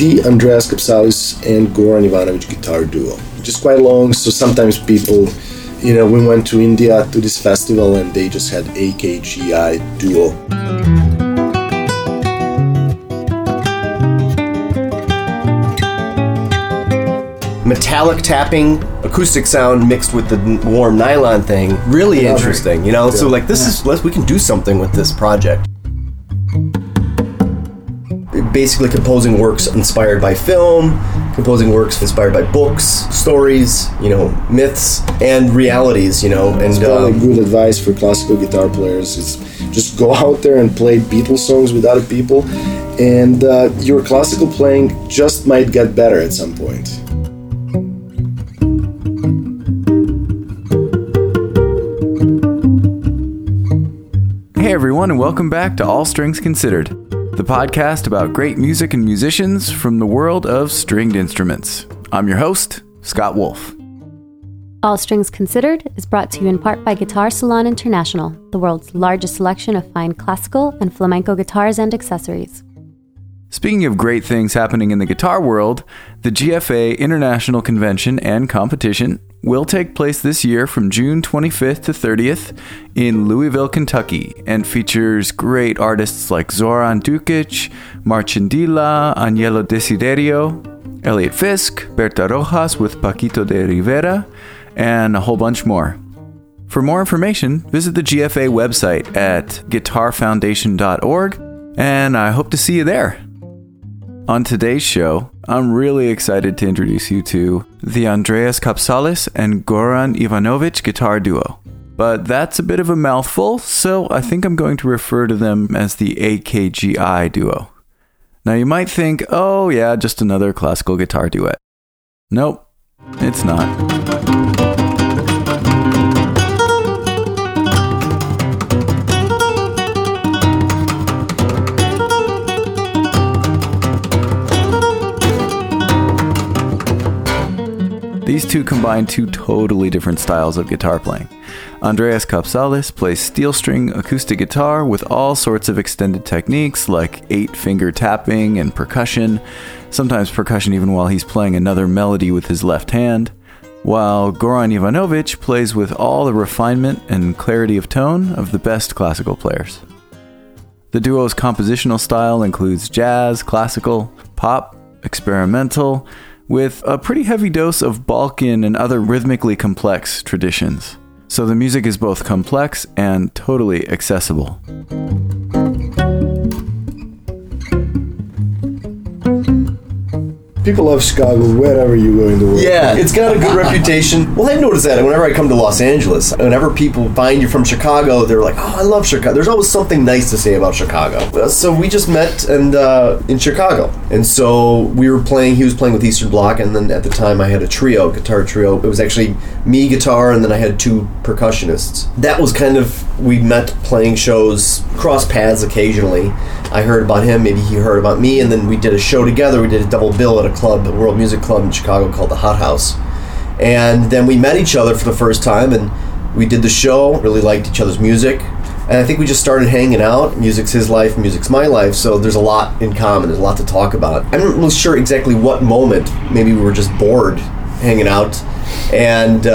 the Andreas Kapsalis and Goran Ivanovic guitar duo. Just quite long, so sometimes people, we went to India to this festival and they just had AKGI duo. Metallic tapping, acoustic sound mixed with the warm nylon thing. Really interesting, So we can do something with this project. Basically composing works inspired by film, composing works inspired by books, stories, myths, and realities, And it's probably good advice for classical guitar players is just go out there and play Beatles songs with other people, and your classical playing just might get better at some point. Hey everyone, and welcome back to All Strings Considered, the podcast about great music and musicians from the world of stringed instruments. I'm your host, Scott Wolf. All Strings Considered is brought to you in part by Guitar Salon International, the world's largest selection of fine classical and flamenco guitars and accessories. Speaking of great things happening in the guitar world, the GFA International Convention and Competition will take place this year from June 25th to 30th in Louisville, Kentucky, and features great artists like Zoran Dukic, Marcin Dilla, Agnello Desiderio, Elliot Fisk, Berta Rojas with Paquito de Rivera, and a whole bunch more. For more information, visit the GFA website at guitarfoundation.org, and I hope to see you there. On today's show, I'm really excited to introduce you to the Andreas Kapsalis and Goran Ivanovic guitar duo. But that's a bit of a mouthful, so I think I'm going to refer to them as the AKGI duo. Now you might think, oh yeah, just another classical guitar duet. Nope, it's not. These two combine two totally different styles of guitar playing. Andreas Kapsalis plays steel string acoustic guitar with all sorts of extended techniques like 8-finger tapping and percussion, sometimes percussion even while he's playing another melody with his left hand, while Goran Ivanovic plays with all the refinement and clarity of tone of the best classical players. The duo's compositional style includes jazz, classical, pop, experimental, with a pretty heavy dose of Balkan and other rhythmically complex traditions. So the music is both complex and totally accessible. People love Chicago wherever you go in the world. Yeah, it's got a good reputation. Well, I've noticed that whenever I come to Los Angeles, whenever people find you from Chicago, they're like, oh, I love Chicago. There's always something nice to say about Chicago. So we just met in Chicago. And so he was playing with Eastern Bloc, and then at the time I had a guitar trio. It was actually me guitar, and then I had two percussionists. That was we met playing shows, cross paths occasionally. I heard about him, maybe he heard about me, and then we did a show together. We did a double bill at a World Music Club in Chicago called the Hot House. And then we met each other for the first time, and we did the show, really liked each other's music. And I think we just started hanging out. Music's his life, music's my life, so there's a lot in common, there's a lot to talk about. I'm not really sure exactly what moment, maybe we were just bored hanging out, and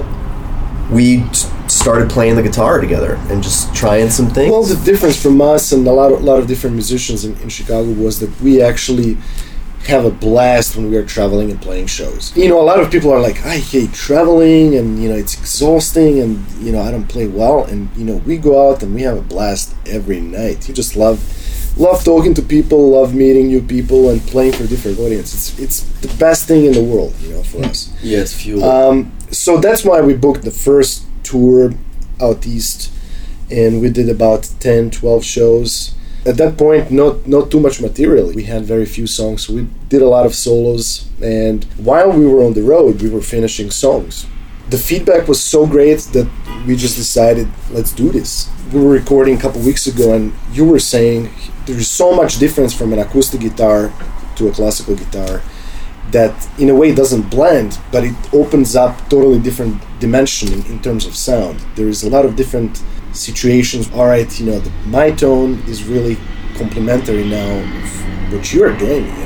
we started playing the guitar together and just trying some things. Well, the difference from us and a lot of different musicians in Chicago was that we actually have a blast when we are traveling and playing shows. A lot of people are like, I hate traveling and, it's exhausting and, I don't play well. And, we go out and we have a blast every night. You just love talking to people, love meeting new people and playing for different audiences. It's the best thing in the world, for us. Yeah, it's fuel. So that's why we booked the first tour out east and we did about 10, 12 shows. At that point, not too much material. We had very few songs, so we did a lot of solos. And while we were on the road, we were finishing songs. The feedback was so great that we just decided, let's do this. We were recording a couple weeks ago, and you were saying there's so much difference from an acoustic guitar to a classical guitar that, in a way, doesn't blend, but it opens up totally different dimension in terms of sound. There is a lot of different situations. All right, my tone is really complementary now of what you're doing,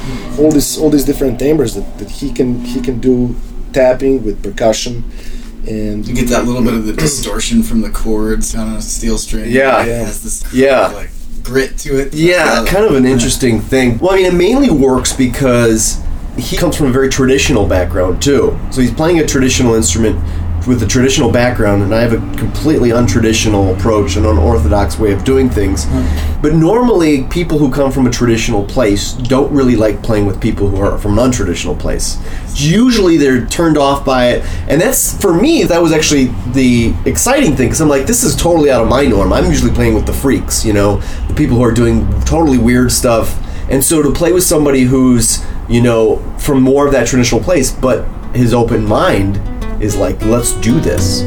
all these different timbres that he can do, tapping with percussion, and you get that little bit of the distortion from the chords on a steel string. Yeah. It has this like grit to it. Yeah, kind of an interesting thing. Well, I mean, it mainly works because he comes from a very traditional background too. So he's playing a traditional instrument with a traditional background, and I have a completely untraditional approach, an unorthodox way of doing things. But normally, people who come from a traditional place don't really like playing with people who are from an untraditional place. Usually, they're turned off by it, and that's, for me, that was actually the exciting thing, because I'm like, this is totally out of my norm. I'm usually playing with the freaks, you know, the people who are doing totally weird stuff. And so to play with somebody who's, you know, from more of that traditional place, but his open mind is like, let's do this.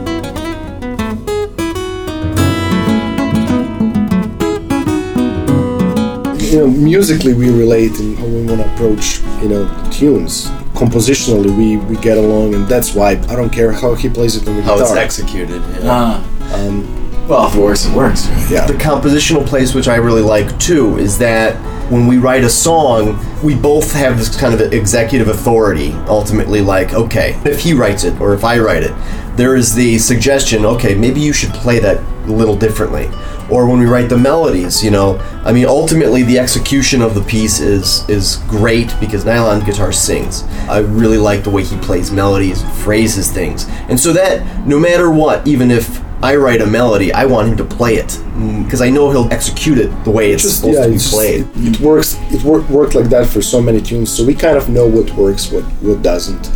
You know, musically we relate in how we want to approach, you know, tunes. Compositionally we get along, and that's why I don't care how he plays it on the guitar. How it's executed. Yeah. Well, if it works, it works. Yeah. The compositional place, which I really like too, is that when we write a song, we both have this kind of executive authority, ultimately, like, okay, if he writes it or if I write it, there is the suggestion, okay, maybe you should play that a little differently. Or when we write the melodies, you know, I mean, ultimately the execution of the piece is great because Nylon Guitar sings. I really like the way he plays melodies, phrases things. And so that, no matter what, even if I write a melody, I want him to play it because I know he'll execute it the way it's supposed to be played. It works. It worked like that for so many tunes, so we kind of know what works, what doesn't.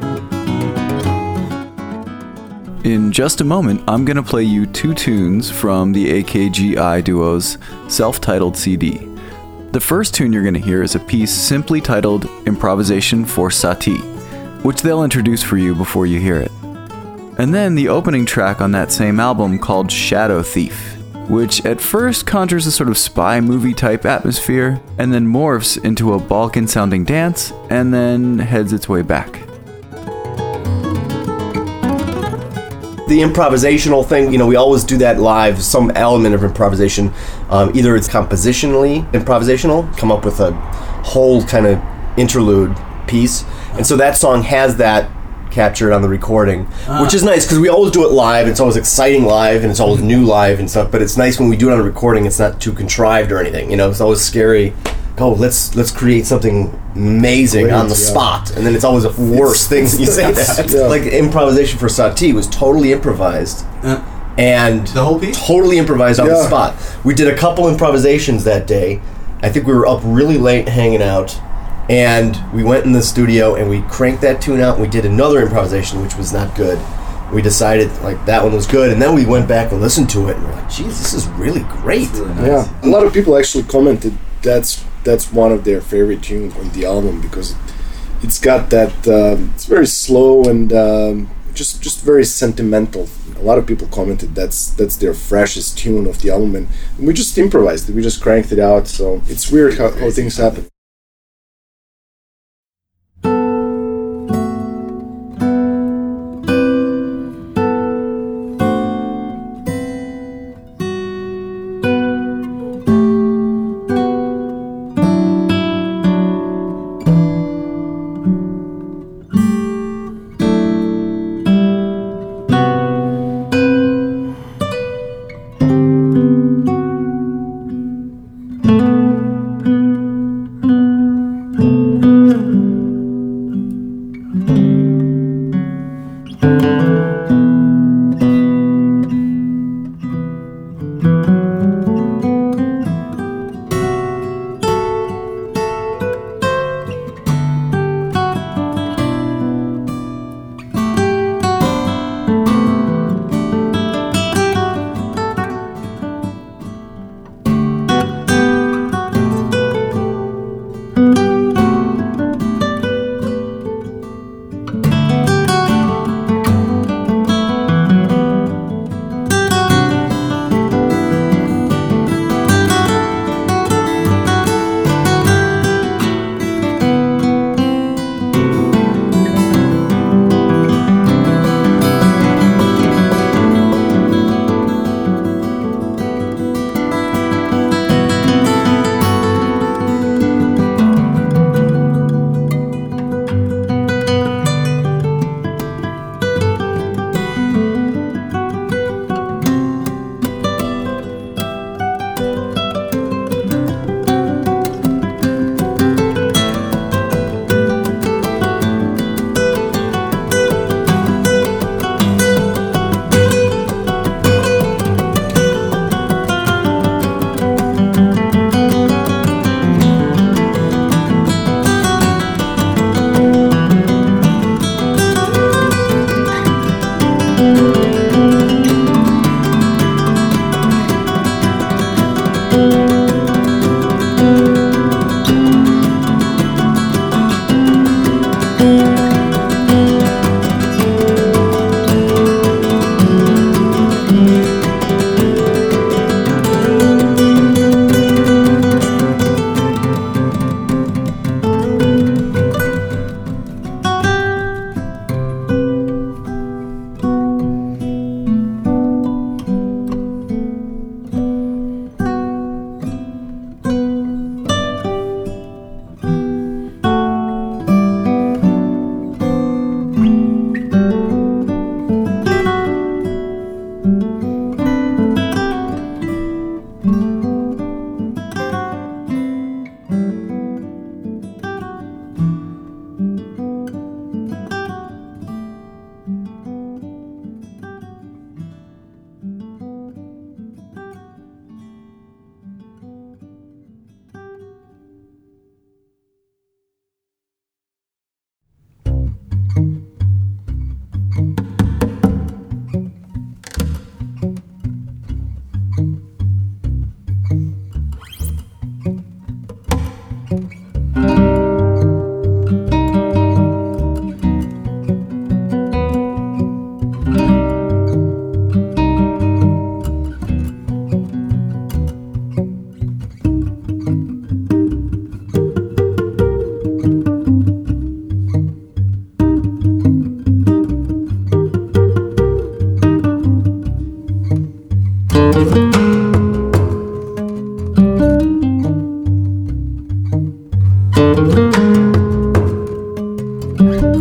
In just a moment, I'm going to play you 2 tunes from the AKGI Duo's self-titled CD. The first tune you're going to hear is a piece simply titled Improvisation for Satie, which they'll introduce for you before you hear it. And then the opening track on that same album called Shadow Thief, which at first conjures a sort of spy movie type atmosphere, and then morphs into a Balkan sounding dance, and then heads its way back. The improvisational thing, you know, we always do that live, some element of improvisation. Either it's compositionally improvisational, come up with a whole kind of interlude piece, and so that song has that captured on the recording, which is nice because we always do it live. It's always exciting live, and it's always new live and stuff, but it's nice when we do it on a recording, it's not too contrived or anything, you know. It's always scary. Oh, let's create something amazing on the spot, and then it's always the worst thing you say that. Yeah. Like Improvisation for Satie was totally improvised, and The whole piece? totally improvised on the spot. We did a couple improvisations that day. I think we were up really late hanging out, and we went in the studio and we cranked that tune out, and we did another improvisation which was not good. We decided like that one was good, and then we went back and listened to it, and we're like, geez, this is really great. Really nice. Yeah, a lot of people actually commented that's one of their favorite tunes on the album because it's got that it's very slow and just very sentimental. A lot of people commented that's their freshest tune of the album, and we just improvised it. We just cranked it out. So it's weird how things happen.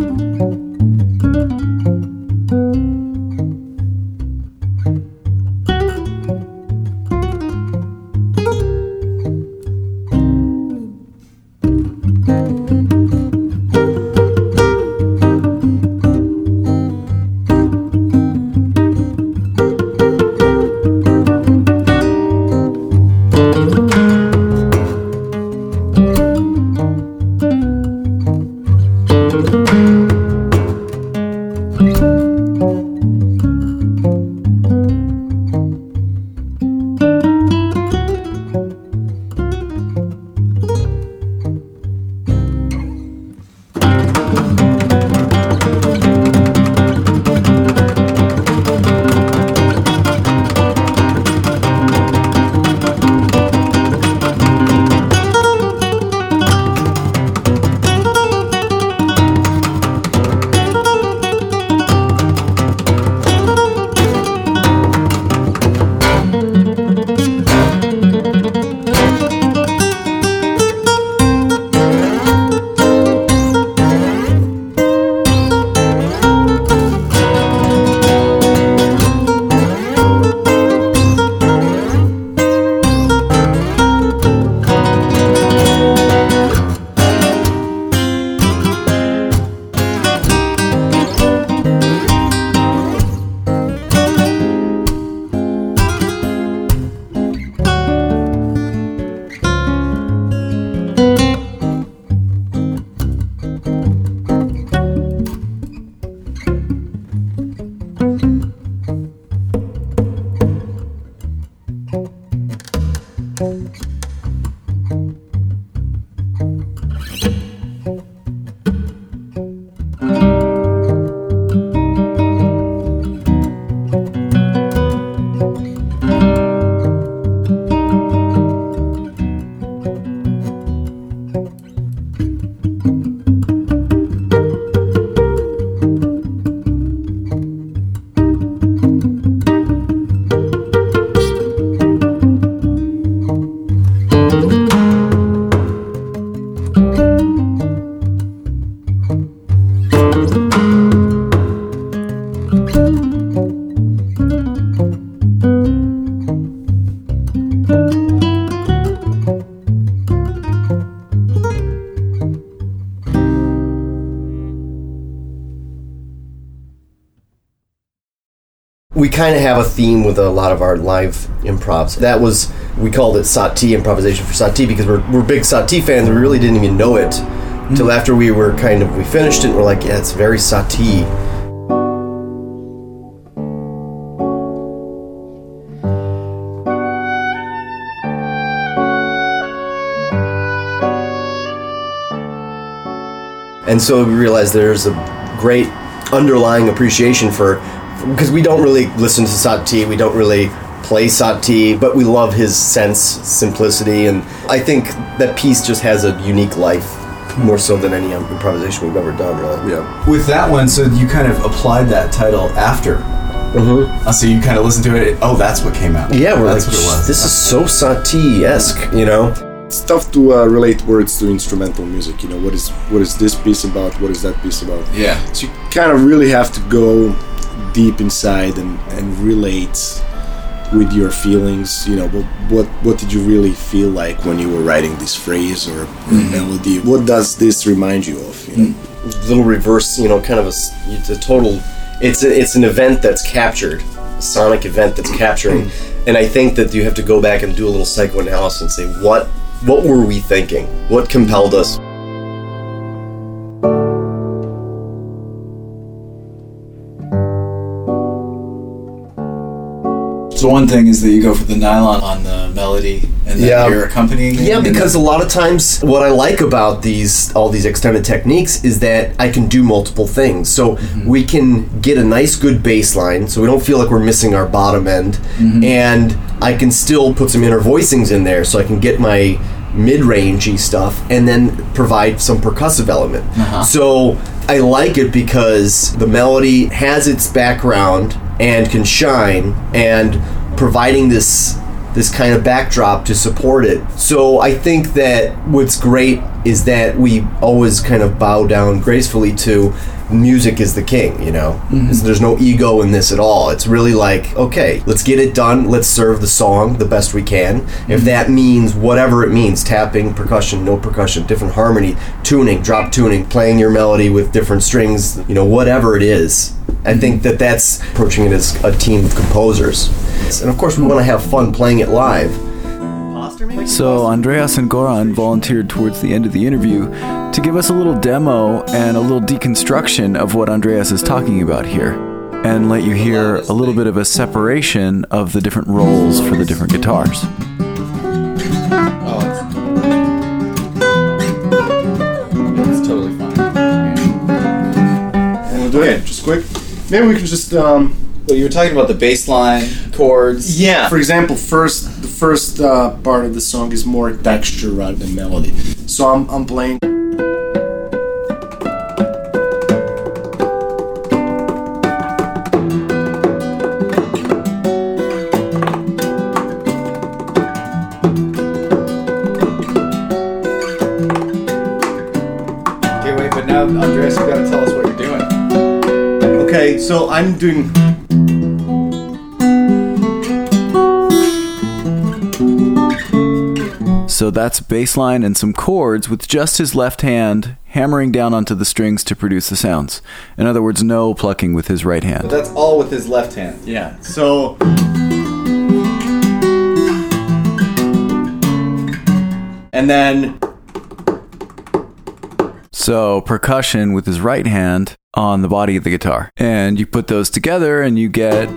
We kind of have a theme with a lot of our live improvs. That was, we called it Satie, improvisation for Satie, because we're big Satie fans. We really didn't even know it till after we finished it and we're like, yeah, it's very Satie. And so we realized there's a great underlying appreciation for, because we don't really listen to Satie, we don't really play Satie, but we love his sense, simplicity, and I think that piece just has a unique life, more so than any improvisation we've ever done, really. Yeah. With that one, so you kind of applied that title after. Mm-hmm. So you kind of listened to it, oh, that's what came out. Yeah, we're that's like, what it was. This is so Satie-esque, you know? It's tough to relate words to instrumental music. You know, what is this piece about? What is that piece about? Yeah. So you kind of really have to go deep inside and relate with your feelings. You know, what did you really feel like when you were writing this phrase or melody? What does this remind you of? You know? Little reverse, you know, kind of it's a total. It's an event that's captured, a sonic event that's capturing, and I think that you have to go back and do a little psychoanalysis and say what were we thinking? What compelled us? So one thing is that you go for the nylon on the melody and then you're accompanying it. Yeah, because a lot of times what I like about all these extended techniques is that I can do multiple things. So we can get a nice good bass line so we don't feel like we're missing our bottom end, and I can still put some inner voicings in there so I can get my mid-rangey stuff and then provide some percussive element. So I like it because the melody has its background and can shine, and providing this kind of backdrop to support it. So I think that what's great is that we always kind of bow down gracefully to music is the king, you know? There's no ego in this at all. It's really like, okay, let's get it done. Let's serve the song the best we can. If that means whatever it means, tapping, percussion, no percussion, different harmony, tuning, drop tuning, playing your melody with different strings, you know, whatever it is. I think that's approaching it as a team of composers. And of course, we want to have fun playing it live. So Andreas and Goran volunteered towards the end of the interview to give us a little demo and a little deconstruction of what Andreas is talking about here, and let you hear a little bit of a separation of the different roles for the different guitars. It's totally fine. And we'll do it just quick. Maybe we can just Well, you were talking about the bass line, chords. Yeah. for example, the first part of the song is more texture rather than melody. So I'm playing. Okay, wait, but now, Andreas, you gotta tell us what you're doing. Okay, so I'm doing... So that's bass line and some chords with just his left hand hammering down onto the strings to produce the sounds. In other words, no plucking with his right But hand. that's all with his left hand. Yeah, so... And then... So percussion with his right hand on the body of the guitar. And you put those together and you get...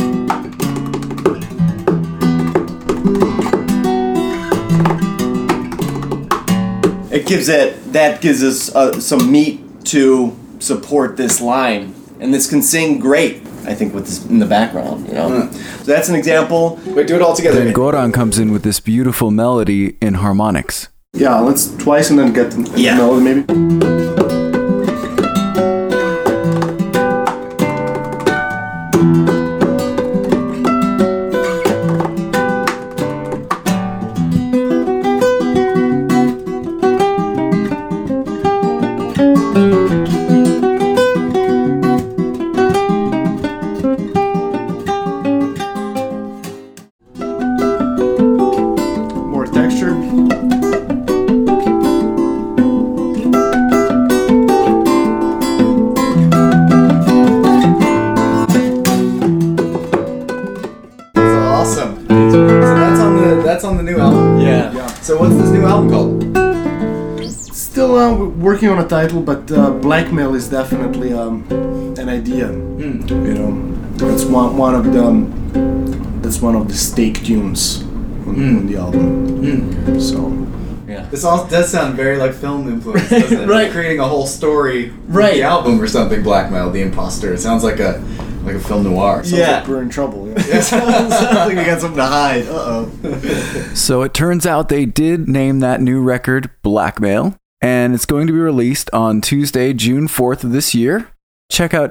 That gives us some meat to support this line, and this can sing great, I think, with this in the background, you know. So that's an example. Wait, do it all together. Then Goran comes in with this beautiful melody in harmonics. Yeah, let's twice and then get the melody maybe. More texture. Awesome. So that's on the new album. Yeah. So what's this new album called? Still working on a title, but Blackmail is definitely an idea. You know, that's one of the stake tunes on the album. So This all does sound very like film influence, doesn't it? Right. Creating a whole story with Right. the album or something, Blackmail, The Imposter. It sounds like a film noir. sounds Yeah. like we're in trouble. Yeah. It sounds like we got something to hide. Uh-oh. So it turns out they did name that new record Blackmail, and it's going to be released on Tuesday, June 4th of this year. Check out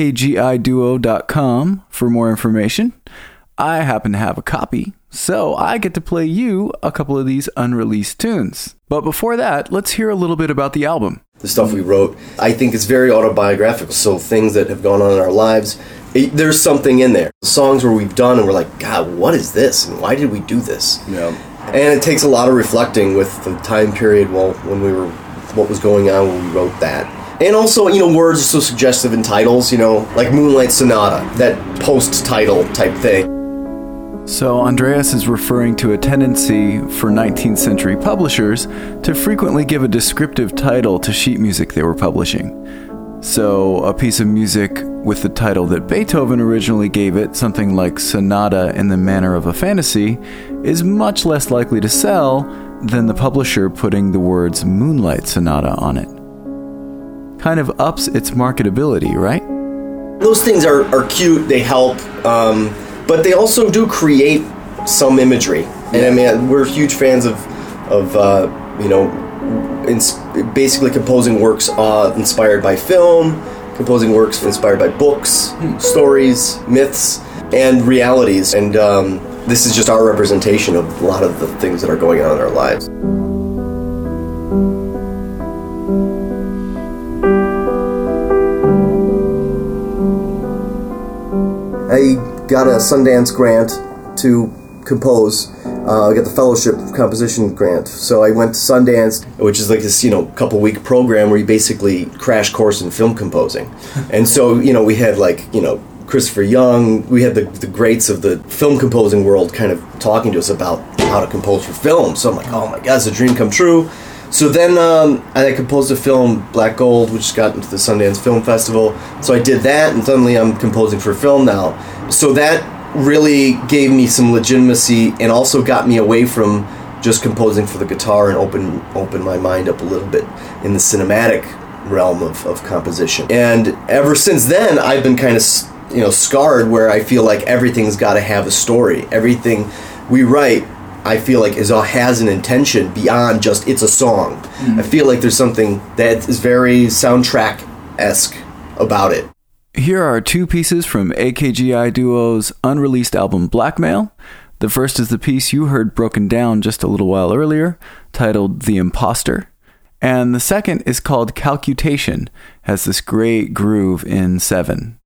akgiduo.com for more information. I happen to have a copy, so I get to play you a couple of these unreleased tunes. But before that, let's hear a little bit about the album. The stuff we wrote, I think it's very autobiographical. So things that have gone on in our lives, there's something in there. Songs where we've done and we're like, God, what is this? And why did we do this? Yeah. And it takes a lot of reflecting with the time period, what was going on when we wrote that. And also, you know, words are so suggestive in titles, you know, like Moonlight Sonata, that post-title type thing. So Andreas is referring to a tendency for 19th century publishers to frequently give a descriptive title to sheet music they were publishing. So a piece of music with the title that Beethoven originally gave it, something like Sonata in the Manner of a Fantasy, is much less likely to sell than the publisher putting the words Moonlight Sonata on it. Kind of ups its marketability, right? Those things are cute, they help, but they also do create some imagery. And I mean, we're huge fans of you know, basically composing works inspired by film, composing works inspired by books, stories, myths, and realities. And this is just our representation of a lot of the things that are going on in our lives. I got a Sundance grant to compose. I got the fellowship composition grant. So I went to Sundance, which is like this, couple week program where you basically crash course in film composing. And so, we had Christopher Young, we had the greats of the film composing world kind of talking to us about how to compose for film. So I'm like, oh my God, it's a dream come true. So then I composed a film, Black Gold, which got into the Sundance Film Festival. So I did that, and suddenly I'm composing for film now. So that really gave me some legitimacy and also got me away from just composing for the guitar and open my mind up a little bit in the cinematic realm of composition. And ever since then, I've been kind of scarred where I feel like everything's got to have a story. Everything we write, I feel like has an intention beyond just it's a song. I feel like there's something that is very soundtrack-esque about it. Here are two pieces from AKGI Duo's unreleased album Blackmail. The first is the piece you heard broken down just a little while earlier, titled The Imposter. And the second is called Calcutation, has this great groove in 7.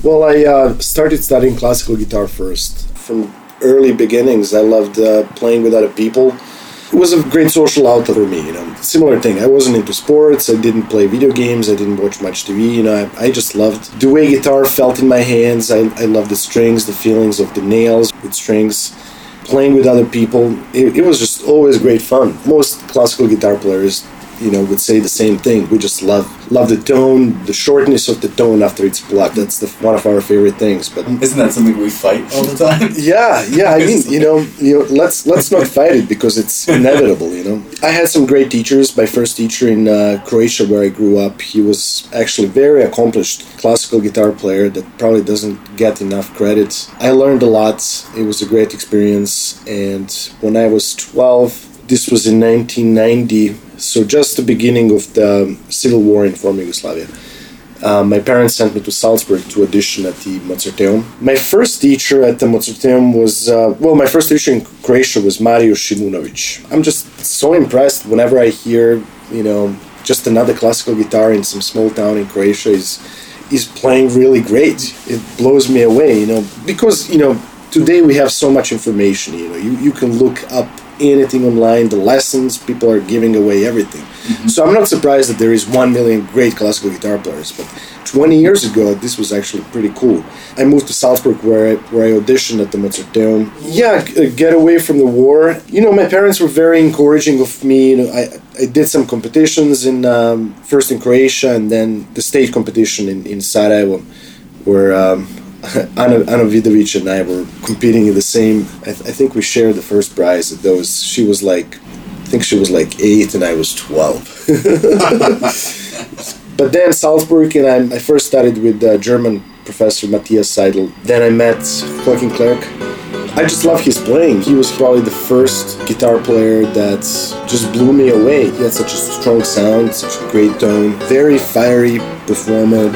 Well, I started studying classical guitar first. From early beginnings, I loved playing with other people. It was a great social outlet for me, Similar thing. I wasn't into sports. I didn't play video games. I didn't watch much TV. I just loved the way guitar felt in my hands. I loved the strings, the feelings of the nails with strings. Playing with other people. It was just always great fun. Most classical guitar players, would say the same thing. We just love the tone, the shortness of the tone after it's plucked. That's one of our favorite things. But isn't that something we fight all the time? Yeah. I mean, let's not fight it because it's inevitable. I had some great teachers. My first teacher in Croatia, where I grew up, he was actually a very accomplished classical guitar player that probably doesn't get enough credit. I learned a lot. It was a great experience. And when I was 12. This was in 1990, so just the beginning of the civil war in former Yugoslavia. My parents sent me to Salzburg to audition at the Mozarteum. My first teacher at the Mozarteum was, my first teacher in Croatia was Mario Šimunović. I'm just so impressed whenever I hear, just another classical guitar in some small town in Croatia is playing really great. It blows me away, because, today we have so much information, you can look up anything online, the lessons, people are giving away everything. Mm-hmm. So I'm not surprised that there is 1 million great classical guitar players, but 20 years ago, this was actually pretty cool. I moved to Salzburg where I auditioned at the Mozarteum. Yeah, get away from the war. My parents were very encouraging of me. I did some competitions first in Croatia and then the state competition in Sarajevo, where Ana Vidovic and I were competing in the same. I think we shared the first prize at those. She was like 8 and I was 12. But then Salzburg, and I first studied with German professor Matthias Seidel. Then I met Joachim Klerk. I just love his playing. He was probably the first guitar player that just blew me away. He had such a strong sound, such a great tone, very fiery performer.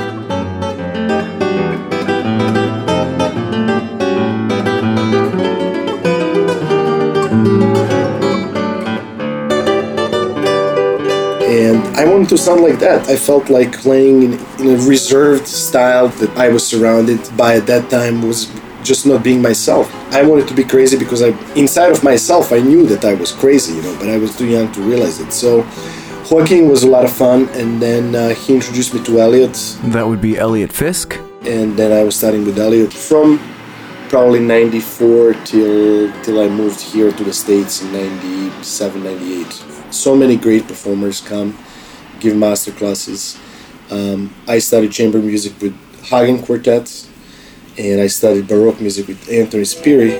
And I wanted to sound like that. I felt like playing in a reserved style that I was surrounded by at that time was just not being myself. I wanted to be crazy because inside of myself, I knew that I was crazy, but I was too young to realize it. So Joaquin was a lot of fun, and then he introduced me to Elliot. That would be Elliot Fisk. And then I was studying with Elliot from probably 94 till I moved here to the States in 97, 98. So many great performers come, give master classes. I studied chamber music with Hagen Quartet, and I studied Baroque music with Anthony Spiri.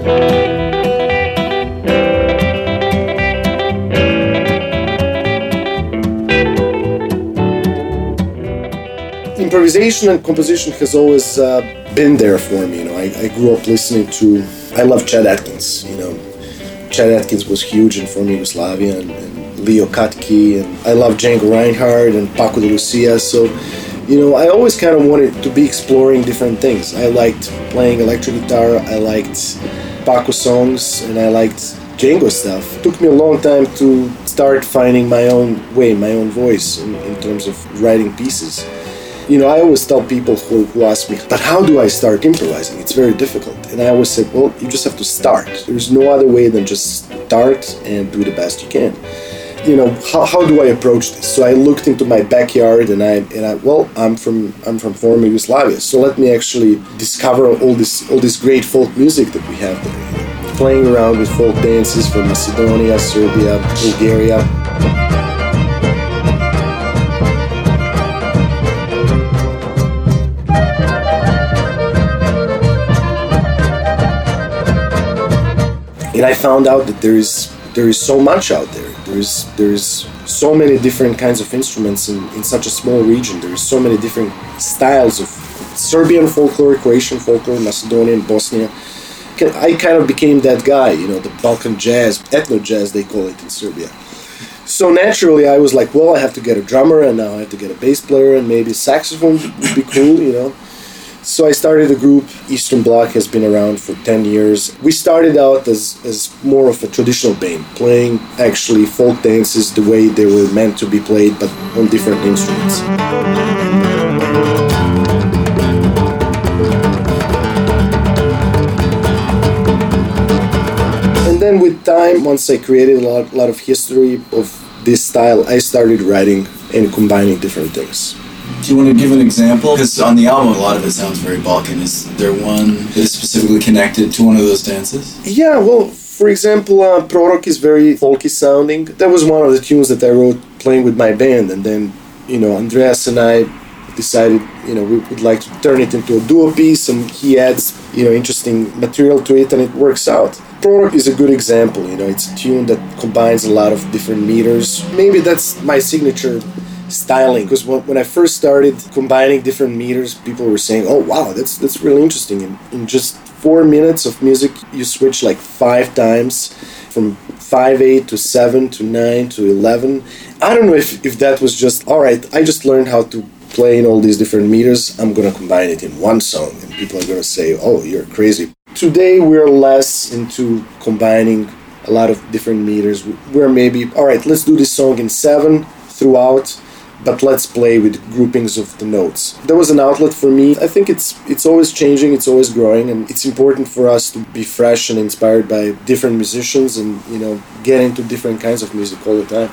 Improvisation and composition has always been there for me. I grew up listening to. I love Chet Atkins. Chet Atkins was huge in former Yugoslavia, and Leo Katke, and I love Django Reinhardt and Paco de Lucia. So, I always kind of wanted to be exploring different things. I liked playing electric guitar, I liked Paco songs, and I liked Django stuff. It took me a long time to start finding my own way, my own voice in terms of writing pieces. I always tell people who ask me, but how do I start improvising? It's very difficult. And I always say, well, you just have to start. There's no other way than just start and do the best you can. How do I approach this? So I looked into my backyard and I'm from former Yugoslavia. So let me actually discover all this great folk music that we have there. Playing around with folk dances from Macedonia, Serbia, Bulgaria. And I found out that there is so much out there. There is so many different kinds of instruments in such a small region. There is so many different styles of Serbian folklore, Croatian folklore, Macedonian, Bosnian. I kind of became that guy, the Balkan jazz, ethno jazz they call it in Serbia. So naturally I was like, well, I have to get a drummer, and now I have to get a bass player, and maybe saxophone would be cool, So I started a group. Eastern Bloc has been around for 10 years. We started out as more of a traditional band, playing actually folk dances the way they were meant to be played, but on different instruments. with time, once I created a lot of history of this style, I started writing and combining different things. Do you want to give an example? Because on the album, a lot of it sounds very Balkan. Is there one that is specifically connected to one of those dances? Yeah, well, for example, Prorok is very folky sounding. That was one of the tunes that I wrote playing with my band, and then, Andreas and I decided, we would like to turn it into a duo piece, and he adds, interesting material to it, and it works out. Prorok is a good example, it's a tune that combines a lot of different meters. Maybe that's my signature styling, because when I first started combining different meters, people were saying, oh wow, that's really interesting. And in just 4 minutes of music, you switch like 5 times from 5/8 to 7 to 9 to 11. I don't know if that was just, alright, I just learned how to play in all these different meters, I'm gonna combine it in one song, and people are gonna say, oh, you're crazy. Today we're less into combining a lot of different meters. We're maybe, alright, let's do this song in 7 throughout, but let's play with groupings of the notes. That was an outlet for me. I think it's always changing, it's always growing, and it's important for us to be fresh and inspired by different musicians and, get into different kinds of music all the time.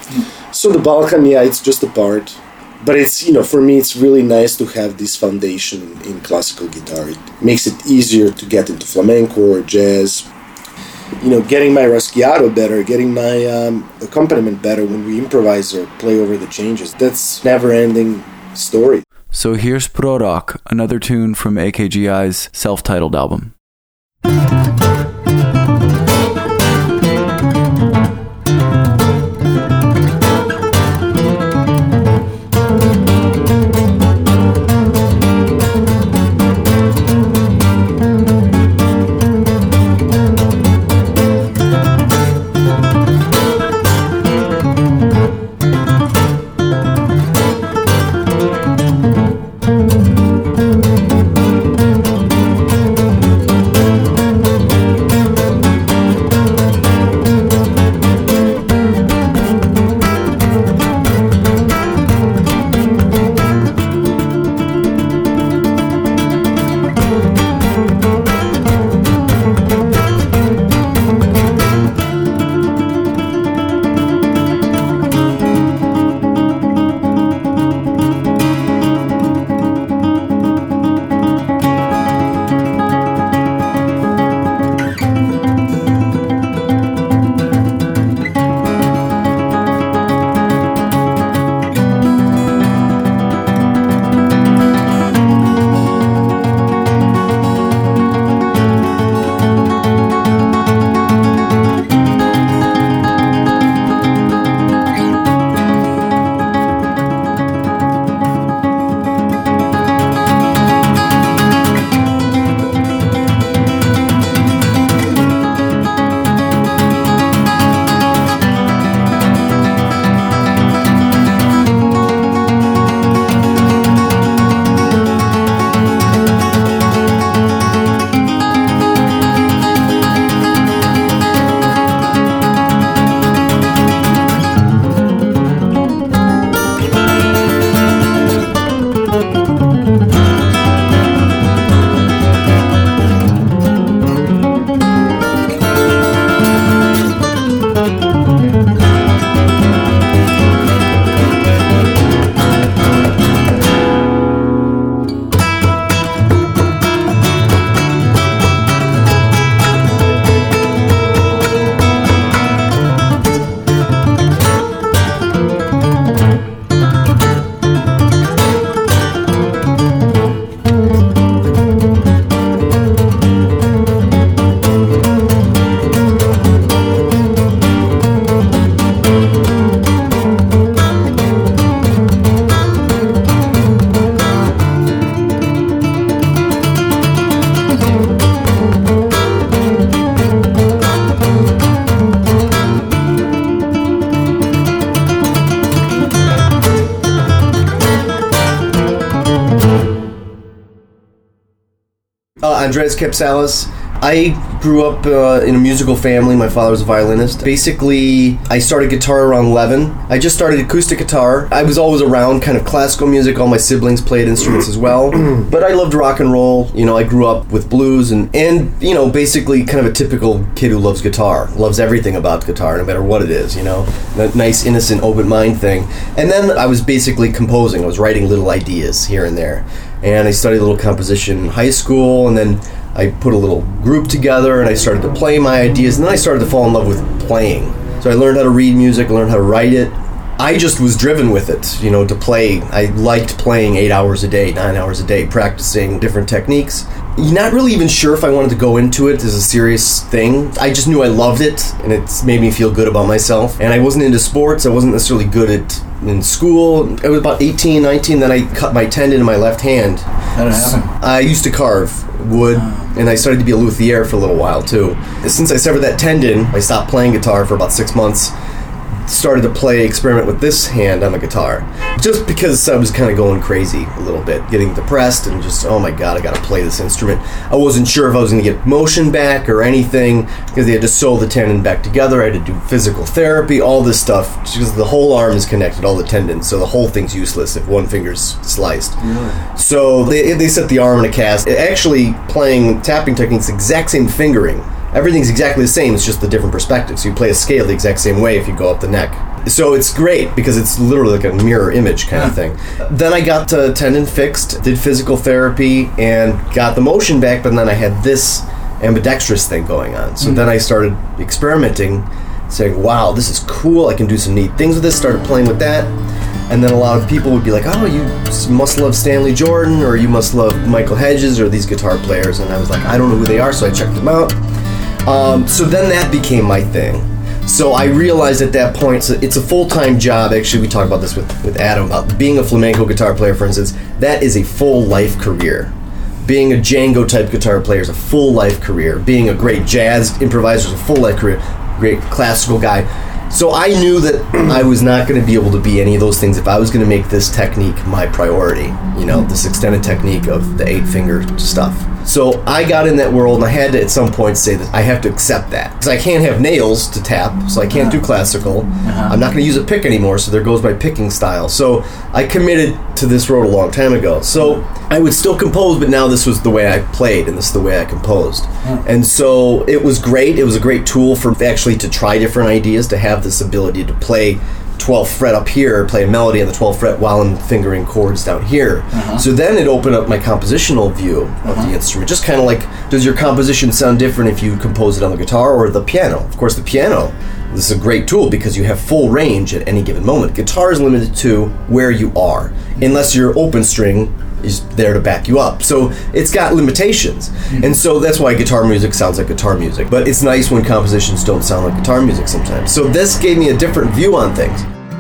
So the Balkan, it's just a part. But it's, for me, it's really nice to have this foundation in classical guitar. It makes it easier to get into flamenco or jazz. Getting my rasguiado better, getting my accompaniment better when we improvise or play over the changes. That's never-ending story. So here's Prorok, another tune from AKGI's self-titled album. Andreas Kapsalis. I grew up in a musical family. My father was a violinist. Basically, I started guitar around 11. I just started acoustic guitar. I was always around kind of classical music. All my siblings played instruments as well. But I loved rock and roll. You know, I grew up with blues and you know, basically kind of a typical kid who loves guitar. Loves everything about guitar, no matter what it is, you know. That nice, innocent, open mind thing. And then I was basically composing. I was writing little ideas here and there. And I studied a little composition in high school, and then I put a little group together, and I started to play my ideas, and then I started to fall in love with playing. So I learned how to read music, I learned how to write it. I just was driven with it, you know, to play. I liked playing 8 hours a day, 9 hours a day, practicing different techniques. Not really even sure if I wanted to go into it as a serious thing. I just knew I loved it, and it's made me feel good about myself. And I wasn't into sports. I wasn't necessarily good in school. I was about 18, 19, then I cut my tendon in my left hand. How did it happen? I used to carve wood, and I started to be a luthier for a little while, too. Since I severed that tendon, I stopped playing guitar for about 6 months. Started to experiment with this hand on the guitar, just because I was kind of going crazy a little bit, getting depressed, and just, oh my god, I gotta play this instrument. I wasn't sure if I was gonna get motion back or anything, because they had to sew the tendon back together. I had to do physical therapy, all this stuff, because the whole arm is connected, all the tendons, so the whole thing's useless if one finger's sliced. Really? So they set the arm in a cast. Actually, tapping techniques, exact same fingering. Everything's exactly the same, it's just the different perspective. So you play a scale the exact same way if you go up the neck. So it's great because it's literally like a mirror image kind of thing. Then I got the tendon fixed, did physical therapy, and got the motion back, but then I had this ambidextrous thing going on. So then I started experimenting, saying, wow, this is cool, I can do some neat things with this, started playing with that. And then a lot of people would be like, oh, you must love Stanley Jordan, or you must love Michael Hedges, or these guitar players. And I was like, I don't know who they are, so I checked them out. So then that became my thing. So I realized at that point, so it's a full-time job. Actually, we talked about this with Adam, about being a flamenco guitar player, for instance. That is a full-life career. Being a Django-type guitar player is a full-life career. Being a great jazz improviser is a full-life career. Great classical guy. So I knew that I was not going to be able to be any of those things if I was going to make this technique my priority. You know, this extended technique of the 8-finger stuff. So I got in that world, and I had to at some point say that I have to accept that. Because I can't have nails to tap, so I can't do classical. I'm not going to use a pick anymore, so there goes my picking style. So I committed to this road a long time ago. So I would still compose, but now this was the way I played, and this is the way I composed. And so it was great. It was a great tool for actually to try different ideas, to have this ability to play 12th fret up here, play a melody on the 12th fret while I'm fingering chords down here. So then it opened up my compositional view of the instrument. Just kind of like, does your composition sound different if you compose it on the guitar or the piano? Of course, the piano, this is a great tool because you have full range at any given moment. Guitar is limited to where you are, unless your open string is there to back you up. So it's got limitations. And so that's why guitar music sounds like guitar music. But it's nice when compositions don't sound like guitar music sometimes. So this gave me a different view on things.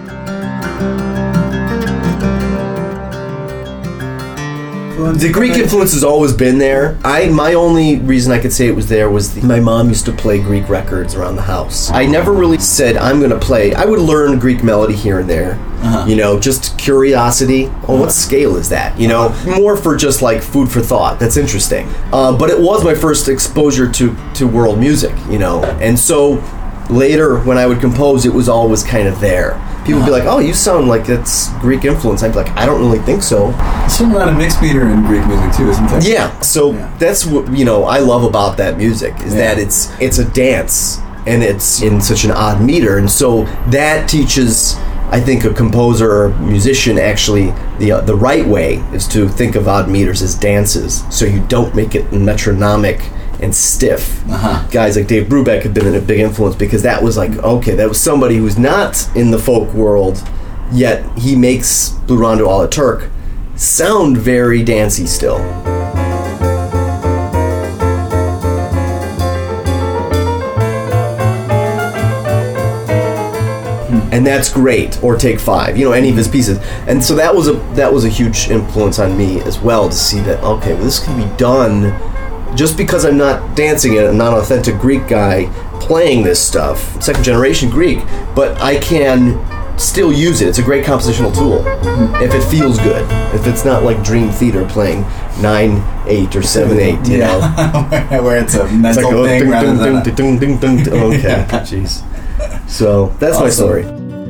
The Greek influence has always been there. My only reason I could say it was there was my mom used to play Greek records around the house. I never really said, I'm going to play. I would learn Greek melody here and there. You know, just curiosity. Oh, what scale is that? You know, more for just like food for thought. That's interesting. But it was my first exposure to world music, you know. And so later when I would compose, it was always kind of there. People would be like, oh, you sound like it's Greek influence. I'd be like, I don't really think so. There's a lot of mixed meter in Greek music too, isn't there? Yeah, so that's what, you know, I love about that music, is that it's a dance, and it's in such an odd meter, and so that teaches, I think, a composer or musician actually the right way is to think of odd meters as dances, so you don't make it metronomic and stiff. Guys like Dave Brubeck have been a big influence because that was like, okay, that was somebody who's not in the folk world, yet he makes Blue Rondo a la Turk sound very dancey still. And that's great. Or Take 5, you know, any of his pieces. And so that was a huge influence on me as well, to see that, okay, well, this can be done just because I'm not dancing it, I'm not an authentic Greek guy playing this stuff, second generation Greek, but I can still use it. It's a great compositional tool. If it feels good. If it's not like Dream Theater playing 9/8 or 7/8, you know. Where it's a mental thing rather than okay, jeez. So that's my story.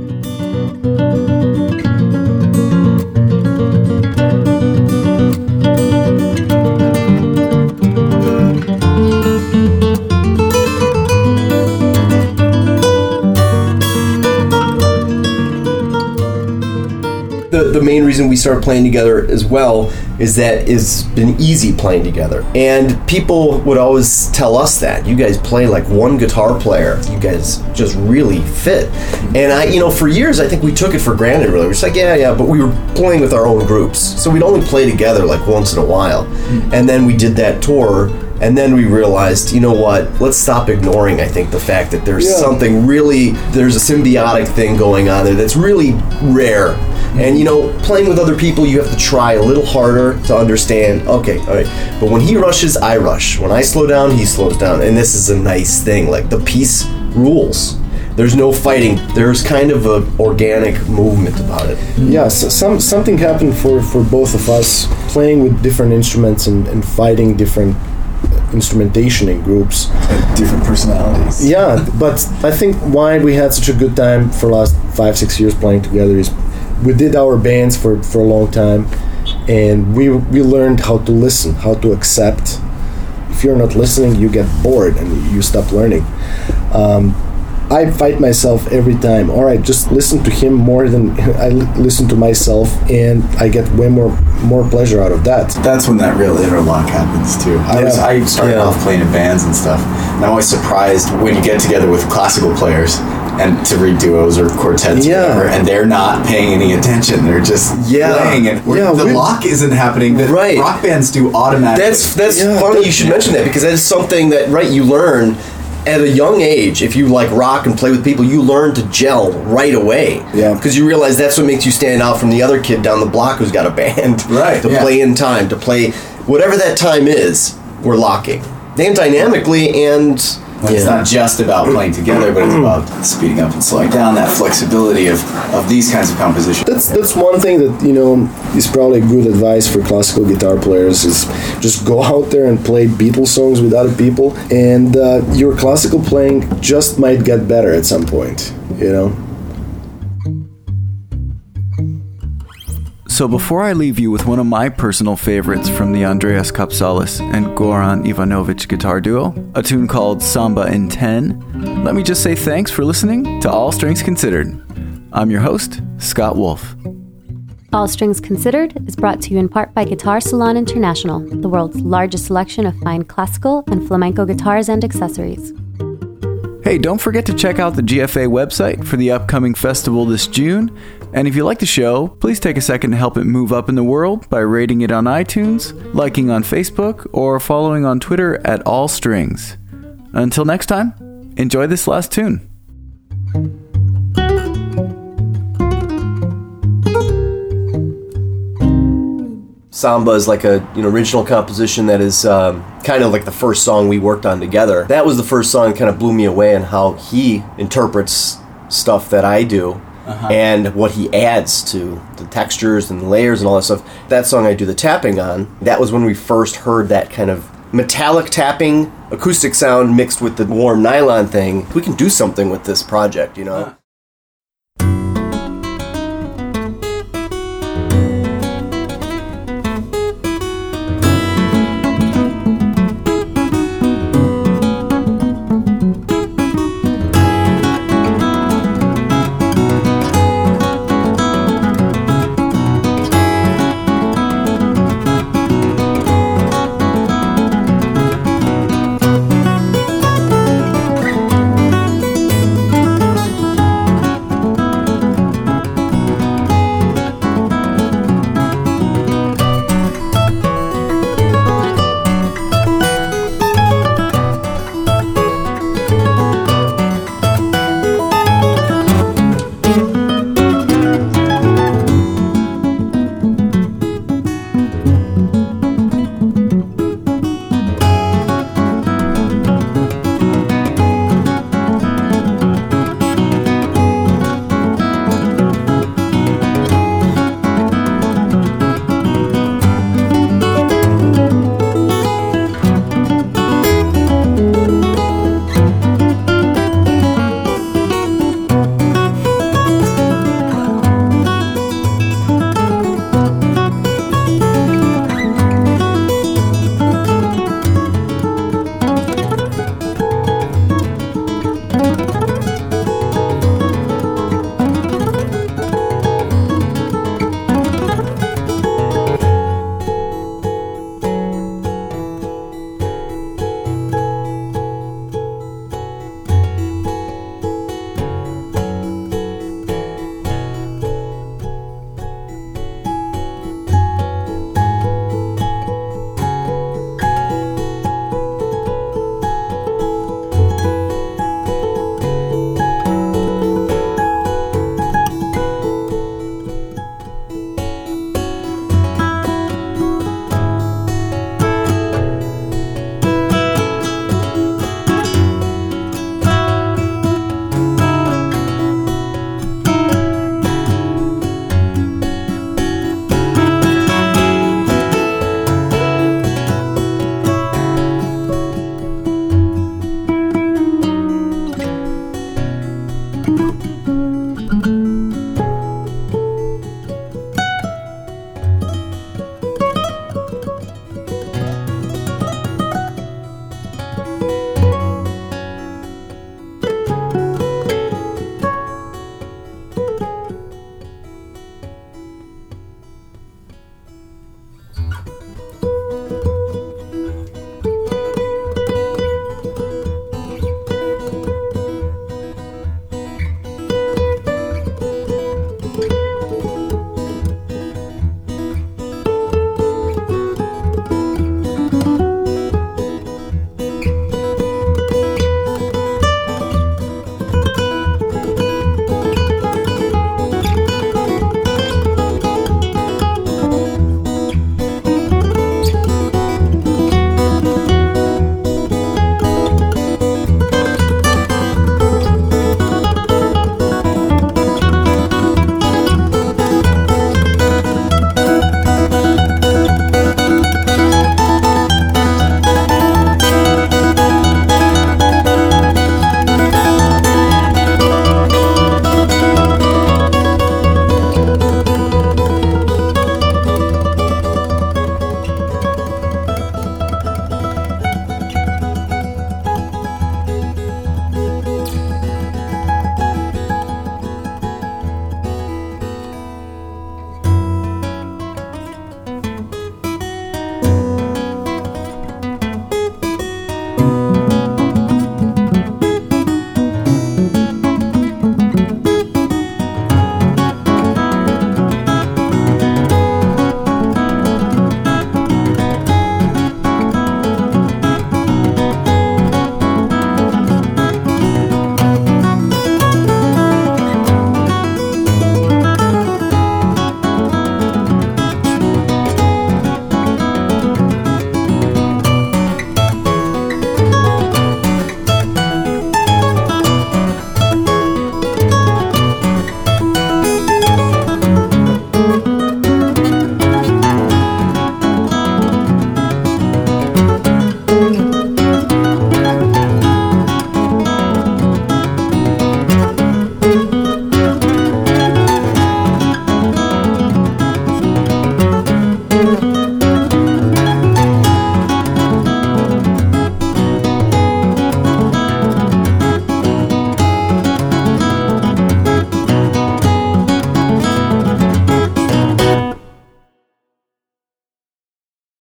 The main reason we started playing together as well is that it's been easy playing together. And people would always tell us that. You guys play like one guitar player. You guys just really fit. And for years, I think we took it for granted, really. We're just like, yeah, but we were playing with our own groups. So we'd only play together like once in a while. And then we did that tour. And then we realized, you know what, let's stop ignoring, I think, the fact that there's something really, there's a symbiotic thing going on there that's really rare. And, playing with other people, you have to try a little harder to understand, okay, all right, but when he rushes, I rush. When I slow down, he slows down. And this is a nice thing, like the peace rules. There's no fighting. There's kind of an organic movement about it. Yeah, so something happened for both of us, playing with different instruments and fighting different instrumentation in groups. Different personalities. Yeah, but I think why we had such a good time for the last 5-6 years playing together is we did our bands for a long time, and we learned how to listen, how to accept. If you're not listening, you get bored and you stop learning. I fight myself every time. All right, just listen to him more than I listen to myself, and I get way more pleasure out of that. That's when that real interlock happens too. I started off playing in bands and stuff, and I'm always surprised when you get together with classical players and to read duos or quartets or whatever, and they're not paying any attention. They're just playing, and the lock isn't happening that rock bands do automatically. That's funny you should mention that, because that is something that you learn at a young age. If you like rock and play with people, you learn to gel right away. Yeah. Because you realize that's what makes you stand out from the other kid down the block who's got a band. Right. To play in time, to play whatever that time is, we're locking. And dynamically, and it's not just about playing together, but it's about speeding up and slowing down, that flexibility of these kinds of compositions. That's one thing that, is probably good advice for classical guitar players is just go out there and play Beatles songs with other people, and your classical playing just might get better at some point, So before I leave you with one of my personal favorites from the Andreas Kapsalis and Goran Ivanovic guitar duo, a tune called Samba in 10, let me just say thanks for listening to All Strings Considered. I'm your host, Scott Wolf. All Strings Considered is brought to you in part by Guitar Salon International, the world's largest selection of fine classical and flamenco guitars and accessories. Hey, don't forget to check out the GFA website for the upcoming festival this June. And if you like the show, please take a second to help it move up in the world by rating it on iTunes, liking on Facebook, or following on Twitter at All Strings. Until next time, enjoy this last tune. Samba is like a original composition that is kind of like the first song we worked on together. That was the first song that kind of blew me away on how he interprets stuff that I do. And what he adds to the textures and the layers and all that stuff. That song I do the tapping on, that was when we first heard that kind of metallic tapping, acoustic sound mixed with the warm nylon thing. We can do something with this project,